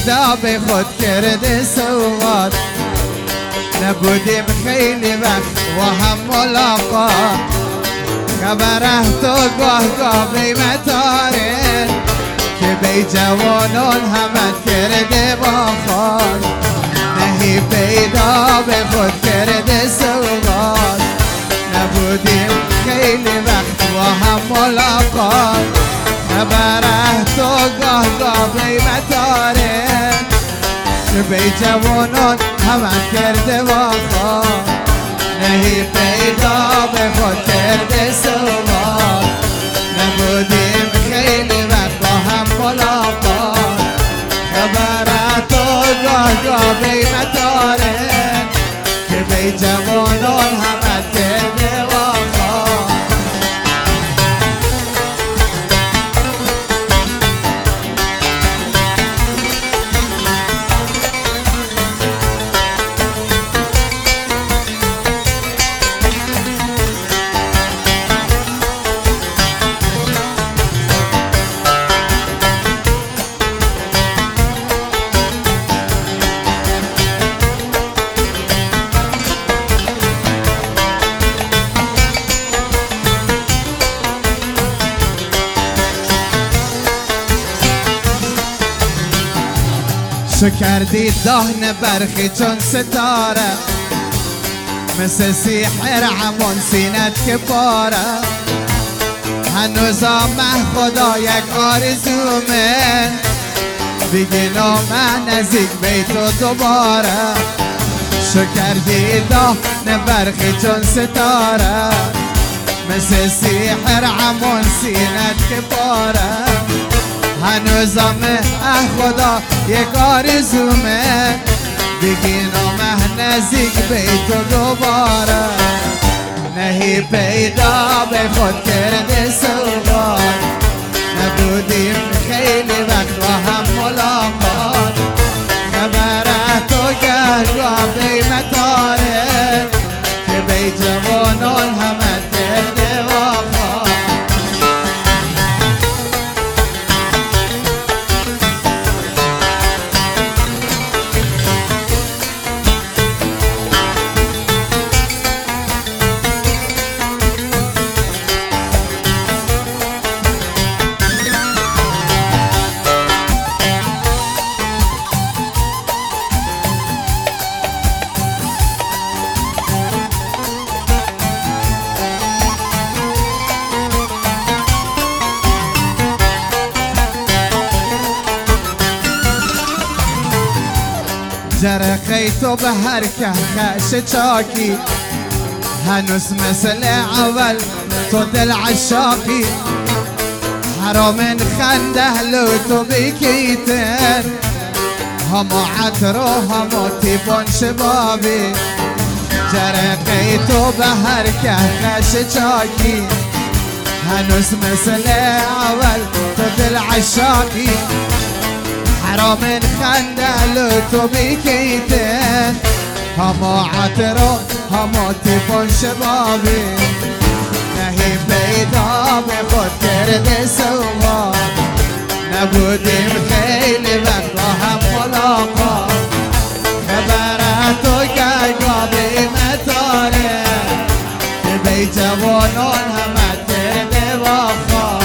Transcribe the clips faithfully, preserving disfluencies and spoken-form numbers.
پیدا به خود کرده سوغات، نبودیم خیلی وقت و هم ملاقات. خبره تو گاه گاه بیمتاره که بی جوانان همت کرده با خال. نهی پیدا به خود کرده سوغات، نبودیم خیلی وقت و هم ملاقات. خبره تو گاه گاه بیمتاره که بی جوانان همت کرده با خال. نهی پیدا به خود کرده سوغات، نبودیم خیلی وقت با هم ملاقات. خبره تو گاه گاه بیمتاره که بی جوانان همت کرده با خال. شو کردی دهن برخی چون ستاره، مثل سیحر همون سینت که پاره. هنوز آمه خدا یک آرزومه، بگی نامه نزدیک بیتو دوباره. شو کردی دهن برخی چون ستاره، مثل سیحر همون سینت که پاره. هنوزم اه خدا یک آرزومه، بگی نامه نزدیک بیتو دوباره. نهی پیدا به خود کرده سوغات، نبودیم خیلی وقت و هم ملاقات. خبره تو گاه بیمتاره که بی جوانان همت کرده وفات. جرقی تو به هر که خش چاکی، هنوز مثل اول تو دل عشاقی. حرام خنده لو تو بکیتر، همو عطر و همو تیبون شبابی. جرقی تو به هر که خش چاکی، هنوز مثل اول تو دل عشاقی. حرام خنده لو تو بکیتن، همو عطر و همو تیبون شبابی. نهی پیدا به خود کرده سوغات، نبودیم خیلی وقت با هم ملاقات. خبره تو گاه بیمتاره که بی جوانان همت کرده وفات.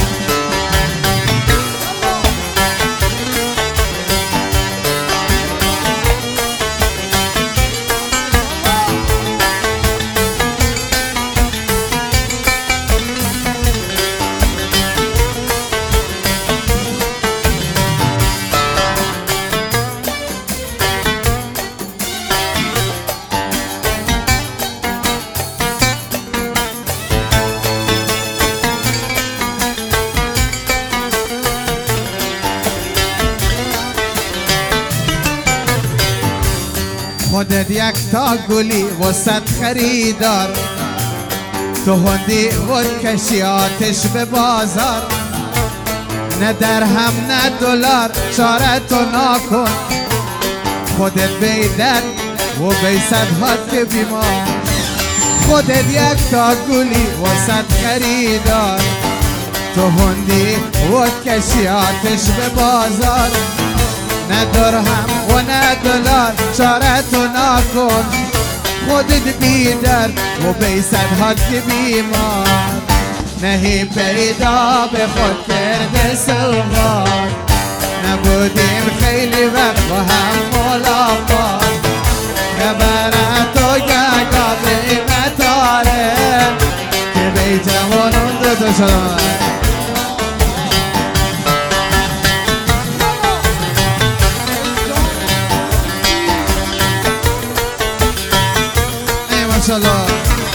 خودت یک تا گلی وسط خریدار، تو هندی ود کشی آتش به بازار. نه درهم نه دلار چاره تو نکن، خودت بیدن و بی صدهات که بیمار. خودت یک تا گلی وسط خریدار، تو هندی ود کشی آتش به بازار. نه درهم و نه دلار چاره تو نکن خودت بیدر و بی صدهات که بیمار نهی پیدا به خود کرده سوار نبودیم خیلی وقت و هم ملاقات خبرت و گگا بیمتاره که بی جوانون دو دو شدن ای ماشالله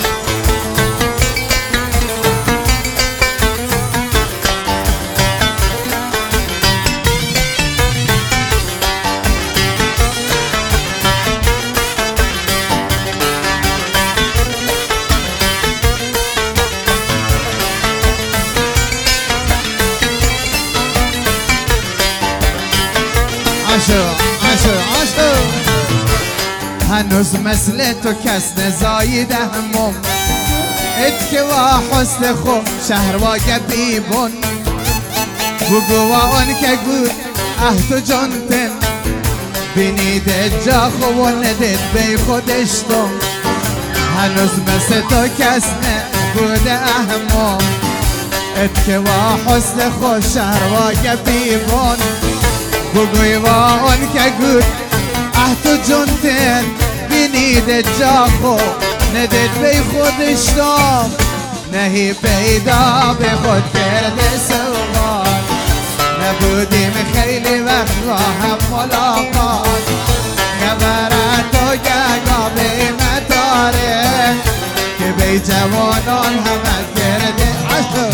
عاشو عاشو عاشو هنوز مثل تو کس نزاید هموم ات که و حسن خو شهر و گبیبون بگو و اون که گود اه تو جانتن بینید جا خو و ندید بی خودشتم هنوز مثل تو کس نبود اهموم ات که و حسن خو شهر و گبیبون بگوی و اون که گود اه تو جونتن بینید جا خو ندید بی خودشتم نهی پیدا به خود کرده سوار نبودیم خیلی وقت و هم ملاقات خبرت و گگا بیمتاره که بی جوانان همت کرده عشق